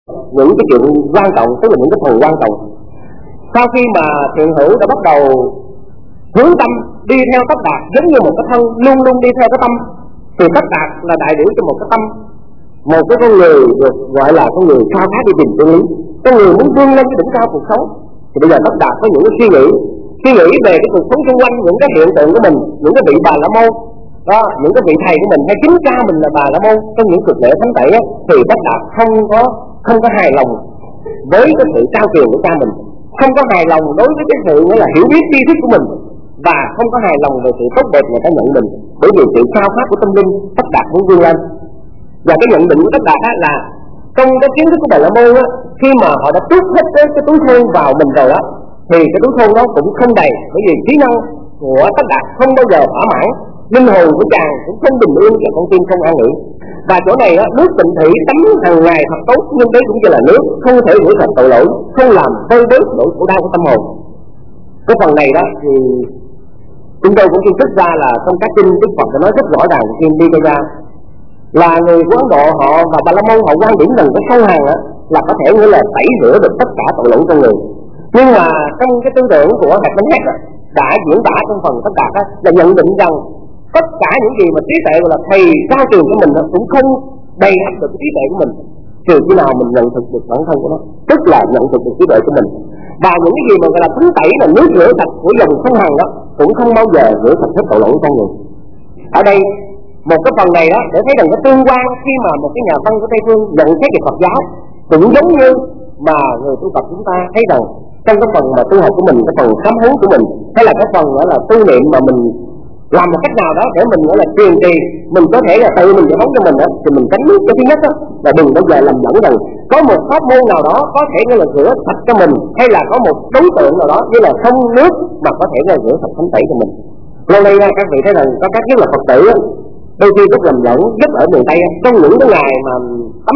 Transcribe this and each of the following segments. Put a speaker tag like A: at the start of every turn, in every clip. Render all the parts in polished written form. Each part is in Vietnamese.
A: những cái chuyện quan trọng, tức là những cái phần quan trọng. Sau khi mà thiện hữu đã bắt đầu hướng tâm đi theo Tất Đạt giống như một cái thân luôn luôn đi theo cái tâm, thì Tất Đạt là đại biểu cho một cái tâm, một cái con người được gọi là con người khao khát đi tìm chân lý, con người muốn vươn lên cái đỉnh cao cuộc sống. Thì bây giờ Tất Đạt có những cái suy nghĩ về cái cuộc sống xung quanh, những cái hiện tượng của mình, những cái vị Bà La Môn đó, những cái vị thầy của mình hay chính cha mình là Bà La Môn trong những cuộc lễ thánh tẩy á, thì Tất Đạt không có hài lòng với cái sự trao truyền của cha mình, không có hài lòng đối với cái sự nghĩa là hiểu biết tri thức của mình, và không có hài lòng về sự tốt đẹp người ta nhận mình, bởi vì sự khao khát của tâm linh Tất Đạt muốn vươn lên. Và cái nhận định của Tất Đạt là trong cái kiến thức của Bà La Môn á, khi mà họ đã trút hết cái túi thôn vào mình rồi á, thì cái túi thôn đó cũng không đầy, bởi vì trí năng của Tất Đạt không bao giờ thỏa mãn, linh hồn của chàng cũng không bình yên và con tim không an nghỉ. Và chỗ này á, nước tịnh thủy tắm hàng ngày thật tốt, nhưng đấy cũng chỉ là nước, không thể rửa sạch tội lỗi, không làm vơi bớt nỗi khổ đau của tâm hồn. Cái phần này đó thì chúng tôi cũng phân tích ra là trong các kinh Đức Phật đã nói rất rõ ràng trên Nikaya là người của Ấn Độ họ và Bà La Môn họ quan điểm rằng cái sâu hàng đó là có thể nghĩa là tẩy rửa được tất cả tội lỗi con người. Nhưng mà trong cái tư tưởng của Hạt Minh Hét đã diễn tả trong phần Tất Đạt là nhận định rằng tất cả những gì mà trí tuệ gọi là thầy trao truyền cho mình cũng không đầy ắp được cái trí tuệ của mình, trừ khi nào mình nhận thực được bản thân của nó, tức là nhận thực được trí tuệ của mình. Và những cái gì mà gọi là thánh tẩy là nước rửa sạch của dòng sông Hằng đó cũng không bao giờ rửa sạch hết tội lỗi của con người. Ở đây một cái phần này đó để thấy rằng cái tương quan khi mà một cái nhà văn của Tây phương nhận xét về Phật giáo cũng giống như mà người tu Phật chúng ta thấy rằng trong cái phần mà tu học của mình, cái phần khám phá của mình, hay là cái phần gọi là tu niệm mà mình làm một cách nào đó để mình gọi là truyền trì, mình có thể là tự mình giải phóng cho mình đó, thì mình tránh nước cái thứ nhất đó là đừng bao giờ lầm lẫn rằng có một pháp môn nào đó có thể gọi là rửa sạch cho mình, hay là có một đối tượng nào đó như là sông nước mà có thể là rửa sạch thánh tẩy cho mình. Lâu nay các vị thấy rằng có các nhất là Phật tử đó, đôi khi rất lầm lẫn nhất ở miền Tây trong những cái ngày mà tắm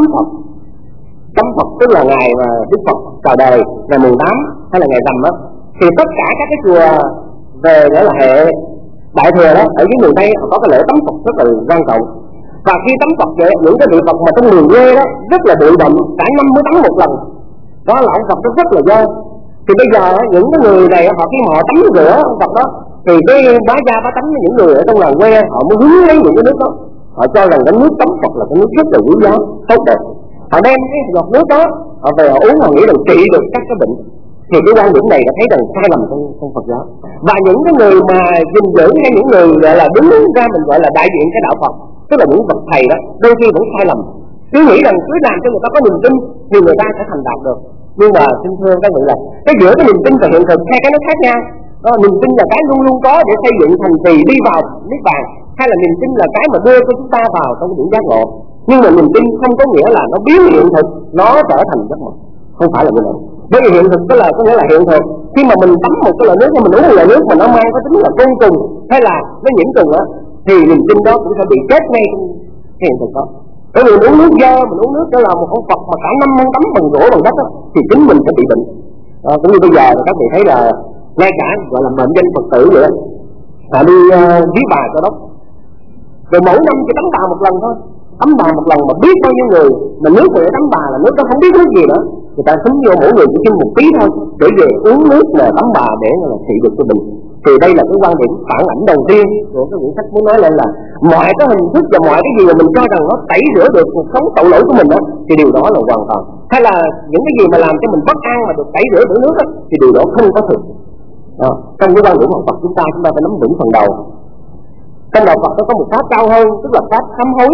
A: Phật tức là ngày mà Đức Phật chào đời, ngày mùng 8 hay là ngày rằm á, thì tất cả các cái chùa về để là hệ Đại thừa đó ở dưới miền Tây họ có cái lễ tắm Phật rất là quan trọng. Và khi tắm Phật vậy, những cái vị Phật mà trong miền quê đó rất là bụi bặm, cả năm mới tắm một lần, đó là ông Phật nó rất là dơ. Thì bây giờ những cái người này họ khi mà họ tắm rửa ông Phật đó, thì cái bá gia bá tánh những người ở trong làng quê họ mới hứng lấy những cái nước đó, họ cho rằng cái nước tắm Phật là cái nước rất là quý giá tốt đẹp, họ đem cái giọt nước đó họ về họ uống, họ nghĩ rằng trị được các cái bệnh. Thì cái quan điểm này đã thấy rằng sai lầm trong Phật giáo. Và những cái người mà gìn giữ hay những người gọi là đứng ra mình gọi là đại diện cái đạo Phật, tức là những bậc thầy đó, đôi khi vẫn sai lầm, cứ nghĩ rằng cứ làm cho người ta có niềm tin thì người ta sẽ thành đạt được. Nhưng mà xin thưa các vị là cái giữa cái niềm tin và hiện thực hai cái nó khác nhau. Đó, niềm tin là cái luôn luôn có để xây dựng thành trì đi vào niết bàn, hay là niềm tin là cái mà đưa cho chúng ta vào trong cái điểm giác ngộ. Nhưng mà niềm tin không có nghĩa là nó biến hiện thực, nó trở thành giấc mộng, không phải là như vậy. Bởi vì hiện thực có nghĩa là hiện thực. Khi mà mình tắm một cái loại nước, mình uống một loại nước mà nó mang có tính là côn trùng hay là nó nhiễm trùng á, thì niềm tin đó cũng sẽ bị chết ngay trong hiện thực đó. Bởi vì mình uống nước dơ, mình uống nước đó là một con Phật mà cả năm không tắm bằng gỗ bằng đất á, thì chính mình sẽ bị bệnh. Cũng như bây giờ các vị thấy là ngay cả gọi là mệnh danh Phật tử vậy đó, họ đi viếng bà cho đó, rồi mỗi năm chỉ tắm bà một lần thôi. Tắm bà một lần mà biết bao nhiêu người mà nước người tắm bà là nước đó không biết nước gì nữa, người ta xúm vô mỗi người chỉ xin một tí thôi để về uống nước là tắm bà để là trị được cho mình. Thì đây là cái quan điểm phản ảnh đầu tiên của cái quyển sách muốn nói lên là mọi cái hình thức và mọi cái gì mà mình cho rằng nó tẩy rửa được cuộc sống tội lỗi của mình đó, thì điều đó là hoàn toàn, hay là những cái gì mà làm cho mình bất an mà được tẩy rửa bởi nước đó, thì điều đó không có thực. Trong cái quan điểm của Phật chúng ta phải nắm vững phần đầu. Trong đạo Phật nó có một pháp cao hơn, tức là pháp sám hối.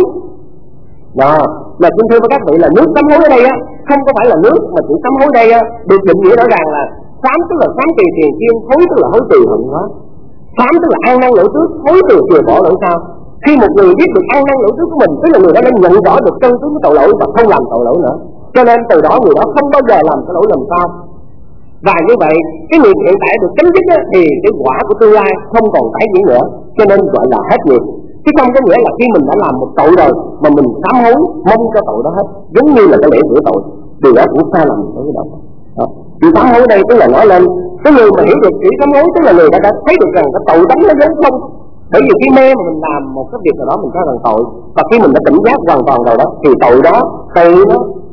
A: Đó, mà xin thưa với các vị là nước sám hối ở đây á, không có phải là nước, mà chữ sám hối đây á được định nghĩa rõ ràng là sám tức là sám trì tiền kiên, hối tức là hối từ hận hóa. Sám tức là ăn năn lỗi trước, hối từ chừa bỏ lỗi sau. Khi một người biết được ăn năn lỗi trước của mình, tức là người đã nhận rõ được chân tướng của tội lỗi và không làm tội lỗi nữa. Cho nên từ đó người đó không bao giờ làm cái lỗi lầm sau. Và như vậy cái nghiệp hiện tại được chấm dứt thì cái quả của tương lai không còn tái diễn nữa, cho nên gọi là hết nghiệp. Chứ không có nghĩa là khi mình đã làm một tội rồi mà mình sám hối mong cho tội đó hết, giống như là cái lễ rửa tội, điều đó cũng sai lầm đối với đạo. Thì sám hối đây tức là nói lên cái người mà hiểu được chữ sám hối, tức là người đã thấy được rằng cái tội tánh nó giống không. Bởi vì khi mê mà mình làm một cái việc nào đó mình cho rằng tội, và khi mình đã tỉnh giác hoàn toàn rồi đó thì tội đó tự nó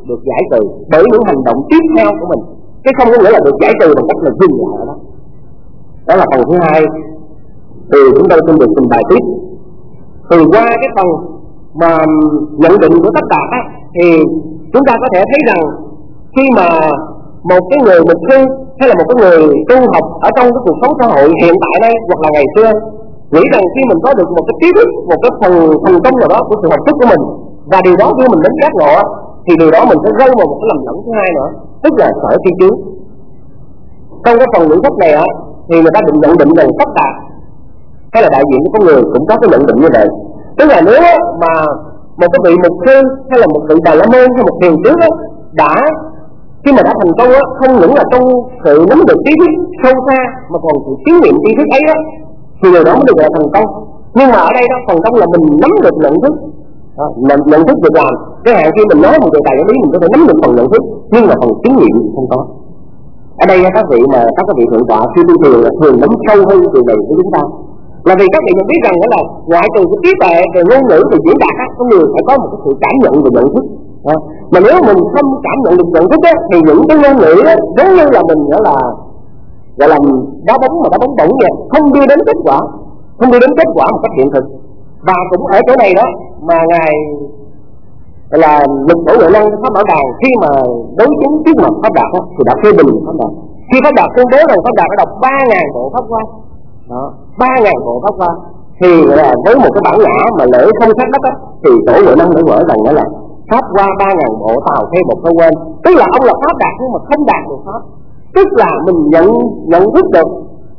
A: được giải trừ bởi những hành động tiếp theo của mình, chứ không có nghĩa là được giải trừ bằng cách là dừng lại ở đó. Đó là phần thứ hai. Thì chúng tôi xin được trình bày tiếp. Thì qua cái phần mà nhận định của Tất Đạt á, thì chúng ta có thể thấy rằng khi mà một cái người mục sư hay là một cái người tu học ở trong cái cuộc sống xã hội hiện tại đây hoặc là ngày xưa, nghĩ rằng khi mình có được một cái trí thức, một cái phần thành công nào đó của sự học thức của mình, và điều đó đưa mình đến giác ngộ, thì điều đó mình sẽ rơi vào một cái lầm lẫn thứ hai nữa, tức là sở tri kiến. Trong cái phần nhận thức này á, thì người ta định nhận định rằng Tất Đạt hay là đại diện của con người cũng có cái nhận định như vậy. Tức là nếu mà một cái vị mục sư hay là một vị Bà La Môn hay một thiền trước đã khi mà đã thành công á, không những là trong sự nắm được trí thức sâu xa mà còn sự chứng nghiệm tri thức ấy đó, thì điều đó mới được gọi là thành công. Nhưng mà ở đây đó, thành công là mình nắm được nhận thức, nhận thức việc làm. Cái hạn khi mình nói một đề tài lý mình có thể nắm được phần nhận thức, nhưng mà phần chứng nghiệm không có. Ở đây các vị thượng tọa khi tu thiền là thường nắm sâu hơn điều này của chúng ta, là vì các vị nhận biết rằng đó là ngoại trừ cái trí tuệ về ngôn ngữ về diễn đạt á, con người phải có một cái sự cảm nhận về nhận thức. Mà nếu mình không cảm nhận được nhận thức á, thì những cái ngôn ngữ á, giống như là mình gọi là đá bóng mà đá bóng bổng vậy, không đưa đến kết quả một cách hiện thực. Và cũng ở chỗ này đó mà ngài là Lục Tổ Huệ Năng Pháp Bảo Đàn khi mà đối chứng trước mặt Pháp Đạt á, thì đã phê bình Pháp Đạt. Khi Pháp Đạt tuyên bố rằng Pháp Đạt đã đọc 3.000 bộ Pháp Hoa, 3.000 bộ Pháp Hoa, thì là với một cái bản ngã mà lễ không sát đất á, thì Tổ Huệ Năng đã mở rằng đó là Pháp Hoa 3.000 bộ tào thế một câu quên. Tức là ông là Pháp Đạt nhưng mà không đạt được Pháp. Tức là mình nhận thức được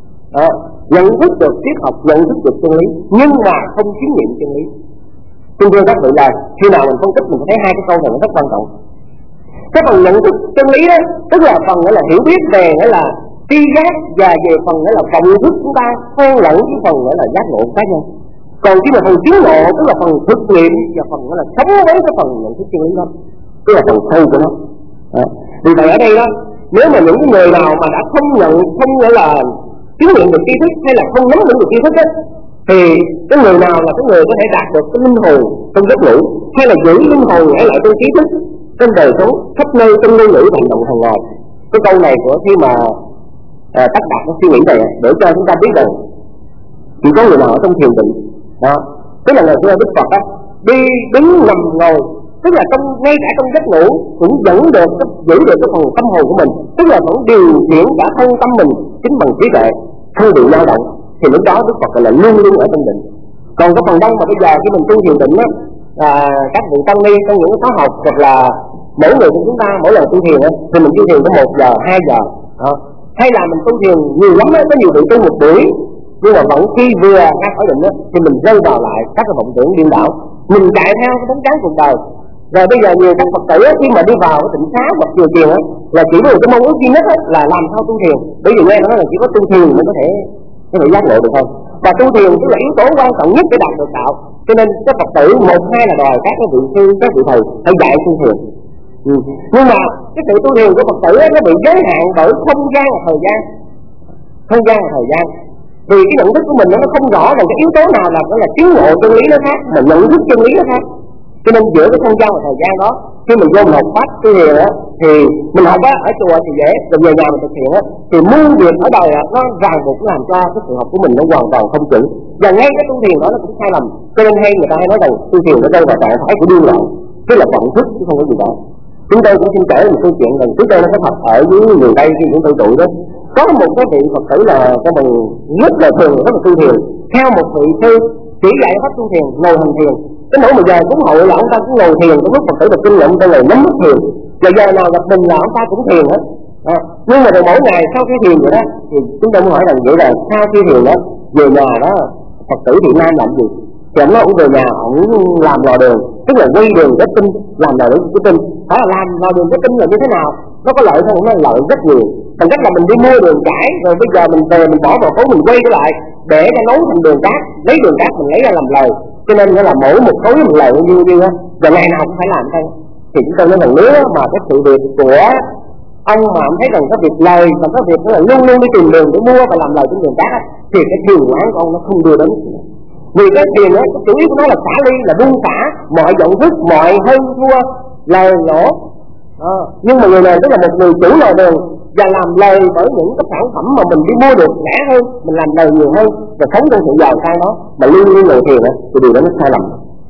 A: triết học, nhận thức được chân lý, nhưng mà không chứng nghiệm chân lý. Xin thưa các vị là khi nào mình phân tích mình thấy hai cái câu này nó rất quan trọng. Cái phần nhận thức chân lý đó, tức là phần nghĩa là hiểu biết về nghĩa là tri giác, và về phần nghĩa là vọng thức chúng ta xen lẫn với phần nghĩa là giác ngộ cá nhân. Còn khi mà phần chứng ngộ tức là phần thực nghiệm và phần nghĩa là sống với cái phần nhận thức chân lý đó, tức là phần sâu của nó. Vì vậy ở đây đó, nếu mà những người nào mà đã không nghĩa là chứng nghiệm được tri thức hay là không nắm vững được tri thức đó, thì cái người nào là cái người có thể đạt được cái linh hồn trong giấc ngủ, hay là giữ linh hồn ở lại trong trí thức trong đời sống khắp nơi trong ngôn ngữ hành động hàng ngày. Cái câu này của khi mà Tất Đạt nó suy nghĩ này để cho chúng ta biết rằng chỉ có người nào ở trong thiền định đó, tức là ngày xưa Đức Phật đó, đi đứng nằm ngồi, tức là ngay cả trong giấc ngủ cũng giữ được cái phần tâm hồn của mình, tức là vẫn điều khiển cả thân tâm mình chính bằng trí tuệ, không bị dao động, thì lúc đó Đức Phật là luôn luôn ở trong định. Còn cái phần đông mà bây giờ khi mình tu thiền định á, các vị tăng ni trong những khóa học hoặc là mỗi người của chúng ta mỗi lần tu thiền á, thì mình tu thiền có 1 giờ 2 giờ hay là mình tu thiền nhiều lắm á, có nhiều vị tu 1 buổi, nhưng mà vẫn khi vừa ra khỏi định á, thì mình rơi vào lại các cái vọng tưởng điên đảo, mình chạy theo cái bóng dáng cuộc đời. Rồi bây giờ nhiều các Phật tử á, khi mà đi vào cái tịnh xá hoặc chùa thiền á, là chỉ có một cái mong ước duy nhất á, là làm sao tu thiền. Bởi vì nghe nói là chỉ có tu thiền mới có thể giác ngộ được thôi. Và tu thiền cũng là yếu tố quan trọng nhất để đạt được đạo. Cho nên các Phật tử 1-2 là đòi các vị sư, các vị thầy phải dạy tu thiền. Nhưng mà cái sự tu thiền của Phật tử nó bị giới hạn bởi không gian và thời gian. Vì cái nhận thức của mình nó không rõ rằng cái yếu tố nào là chứng ngộ chân lý nó khác, mà nhận thức chân lý nó khác. Cho nên giữa cái không gian và thời gian đó, khi mình vô mình học pháp tu thiền á, thì mình học á ở chùa thì dễ, rồi về nhà mình thực hiện á, thì muôn việc ở đời á, nó ràng buộc làm cho cái sự học của mình nó hoàn toàn không chuẩn. Và ngay cái tu thiền đó nó cũng sai lầm. Cho nên người ta hay nói rằng tu thiền nó rơi vào trạng thái của điên loạn, tức là vọng thức chứ không có gì đó. Chúng tôi cũng xin kể một câu chuyện rằng trước đây nó có thật ở dưới miền Tây khi chúng tôi tụ đó, có một cái vị Phật tử là cái mình rất là thường rất là tu thiền, theo một vị sư chỉ dạy pháp tu thiền, ngồi hành thiền. Cái nỗi mà giờ cúng hội là ông ta cũng ngồi thiền, cái lúc Phật tử được kinh nghiệm ông ta ngồi nhắm mắt thiền, và giờ nào gặp mình là ông ta cũng thiền hết. Nhưng mà rồi mỗi ngày sau khi thiền vậy đó, thì chúng tôi muốn hỏi rằng vậy là sau khi thiền đó về nhà đó Phật tử Thiện Nam làm gì? Thì ông nói ông về nhà ông làm lò đường, tức là quay đường kết tinh, làm lò đường kết tinh. Hỏi là làm lò đường kết tinh là như thế nào? Nó có lợi không? Nó lợi rất nhiều. Bằng cách là mình đi mua đường cải, rồi bây giờ mình về mình bỏ vào khối mình quay trở lại để nó nấu thành đường cát, lấy đường cát mình lấy ra làm lời. Cho nên là mỗi một khối mình lời như và ngày nào cũng phải làm thôi. Thì chúng tôi nói rằng nếu mà cái sự việc của ông mà ông thấy rằng cái việc lời và cái việc đó là luôn luôn đi tìm đường để mua và làm lời trên đường cát, thì cái thiền quán của ông nó không đưa đến. Vì cái thiền đó, cái chủ yếu của nó là xả ly, là buông xả mọi vọng thức, mọi hơn thua, lời lỗ, Nhưng mà người này tức là một người chủ lò đường và làm lời bởi những cái sản phẩm mà mình đi mua được rẻ hơn, mình làm lời nhiều hơn và sống trong sự giàu sang đó mà luôn luôn ngồi thiền á, thì điều đó nó sai lầm.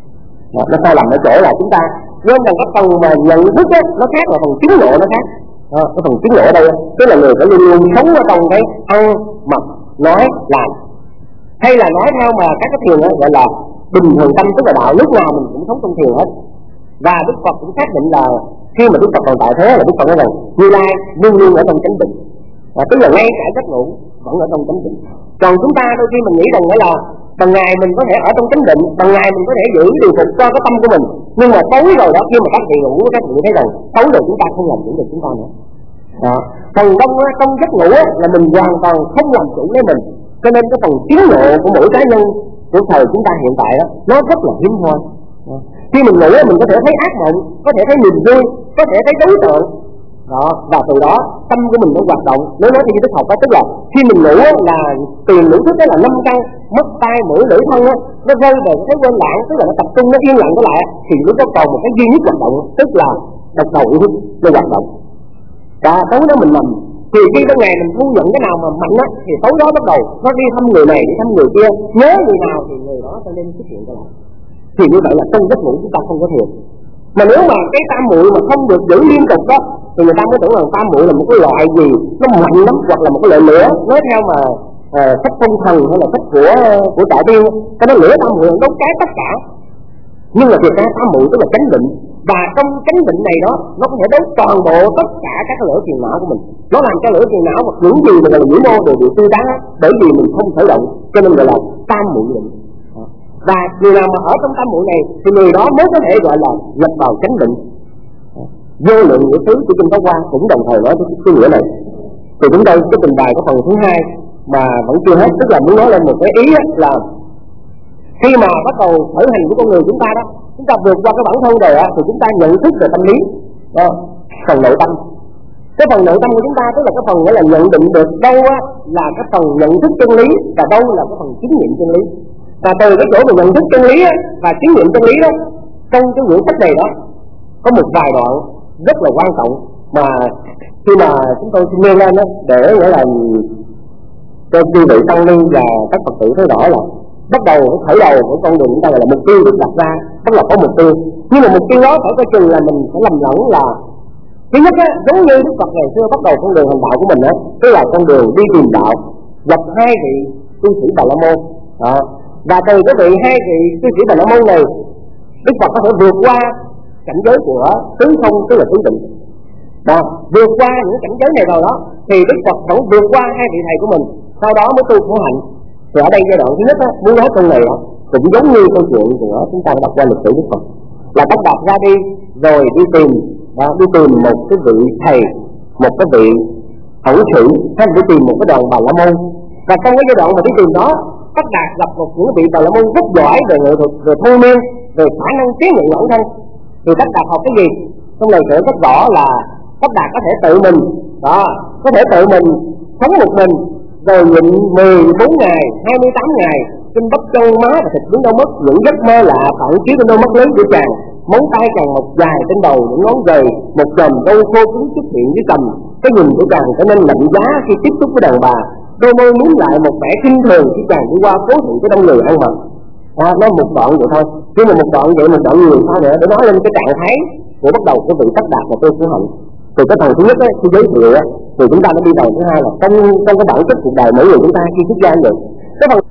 A: Nó sai lầm ở chỗ là chúng ta nên rằng cái phần mà nhận thức á nó khác, là phần chứng ngộ nó khác. Cái phần chứng ngộ ở đây tức là người phải luôn luôn sống ở trong cái ăn mặc nói làm, hay là nói theo mà các cái thiền đó gọi là bình thường tâm, tức là đạo lúc nào mình cũng sống trong thiền hết. Và Đức Phật cũng xác định là khi mà Đức Phật còn tại thế là Đức Phật nói rằng Như Lai luôn luôn ở trong chánh định, tức là ngay cả giấc ngủ vẫn ở trong chánh định. Còn chúng ta đôi khi mình nghĩ rằng là ban ngày mình có thể ở trong chánh định, ban ngày mình có thể giữ điều phục cho cái tâm của mình, nhưng mà tối rồi đó, khi mà các vị ngủ các vị thấy rằng tối rồi chúng ta không làm chủ được chúng ta nữa. Phần đông trong giấc ngủ là mình hoàn toàn không làm chủ lấy mình, cho nên cái phần tiến ngộ của mỗi cá nhân của thời chúng ta hiện tại đó nó rất là hiếm hoi. Khi mình ngủ mình có thể thấy ác mộng, có thể thấy niềm vui, có thể thấy đối tượng đó, và từ đó tâm của mình nó hoạt động. Nếu nói theo Đức học đó, tức là khi mình ngủ là tiền ngũ thức đó là 5 căn, mắt tai mũi lưỡi thân á, nó rơi về cái quên lãng, tức là nó tập trung, nó yên lặng trở lại, thì lúc đó còn một cái duy nhất hoạt động, tức là độc đầu ý thức nó hoạt động. Và tối đó mình nằm, thì khi ban ngày mình thu nhận cái nào mà mạnh á, thì tối đó bắt đầu nó đi thăm người này, đi thăm người kia, nhớ người nào thì người đó cho nên xuất hiện trở lại. Thì như vậy là trong giấc ngủ chúng ta không có thiền. Mà nếu mà cái tam muội mà không được giữ liên tục đó, thì người ta mới tưởng là tam muội là một cái loại gì nó mạnh lắm, hoặc là một cái loại lửa. Nói theo mà sách phong thần hay là sách của Đại Tiên, cái đó lửa tam muội đốt cháy tất cả. Nhưng mà thiệt ra tam muội tức là chánh định, và trong chánh định này đó nó có thể đốt toàn bộ tất cả các lửa phiền não của mình. Nó làm cho lửa phiền não hoặc những gì mà gọi là nhiễm mô đều bị tiêu tán, bởi vì mình không khởi động, cho nên gọi là tam muội định. Và người nào mà ở trong tam muội này thì người đó mới có thể gọi là nhập vào chánh định. Vô lượng nghĩa thứ của Kinh Pháp Hoa cũng đồng thời nói cái nghĩa này. Thì chúng tôi cái trình bày của phần thứ hai mà vẫn chưa hết, tức là muốn nói lên một cái ý là khi mà bắt đầu khởi hành của con người chúng ta đó, chúng ta vượt qua cái bản thân rồi thì chúng ta nhận thức về tâm lý, phần nội tâm. Cái phần nội tâm của chúng ta tức là cái phần nghĩa là nhận định được đâu là cái phần nhận thức chân lý và đâu là cái phần chứng nghiệm chân lý. Và từ cái chỗ mà nhận thức chân lý và chứng nghiệm chân lý đó, trong cái quyển sách này đó có một vài đoạn rất là quan trọng mà khi mà chúng tôi xin nêu lên đó, để nghĩa là cho quý vị tăng ni và các Phật tử thấy rõ là bắt đầu cái khởi đầu của con đường chúng ta là mục tiêu được đặt ra, tức là có mục tiêu. Nhưng mà mục tiêu đó phải coi chừng là mình phải lầm lẫn là thứ nhất giống như Đức Phật ngày xưa bắt đầu con đường hành đạo của mình tức là con đường đi tìm đạo, gặp hai vị cư sĩ Bà La Môn đó. Và từ cái vị hai vị cư sĩ Bà La Môn này, Đức Phật có thể vượt qua cảnh giới của tứ không, tức là tứ định. Vượt qua những cảnh giới này rồi đó, thì Đức Phật vẫn vượt qua hai vị thầy của mình, sau đó mới tu khổ hạnh. Thì ở đây giai đoạn thứ nhất muốn nói câu này cũng giống như câu chuyện của chúng ta đọc qua lịch sử Đức Phật, là Tất Đạt ra đi rồi đi tìm một cái vị thầy, một cái vị ẩn sĩ, hay đi tìm một cái đoàn Bà La Môn. Và trong cái giai đoạn mà đi tìm đó, Tất Đạt gặp một những vị Bà La Môn rất giỏi về nghệ thuật, về thông minh, về khả năng chế ngự bản thân. Thì Tất Đạt học cái gì? Trong này sẽ rất rõ là Tất Đạt có thể tự mình có thể tự mình sống một mình, rồi nhịn 14 ngày, 28 ngày, kinh bắp chân má và thịt đứng đâu mất, những giấc mơ lạ phản chiếu trên đôi mắt lớn của chàng, móng tay càng một dài trên đầu, những ngón giày, một chòm râu khô cứng xuất hiện dưới cằm. Cái nhìn của chàng trở nên lạnh giá khi tiếp xúc với đàn bà, đôi môi nhún lại một vẻ khinh thường khi chàng đi qua cố thị với đông người ăn mật. Nói một đoạn vậy thôi, nhưng mà một đoạn vậy, một đoạn nhiều sao nữa để nói lên cái trạng thái của bắt đầu của vị Tất Đạt và tôi khổ hạnh. Từ cái phần thứ nhất khi giới thiệu thì chúng ta đã đi vào thứ hai là trong cái bản chất cuộc đời mỗi người chúng ta khi xuất gia vậy. Cái phần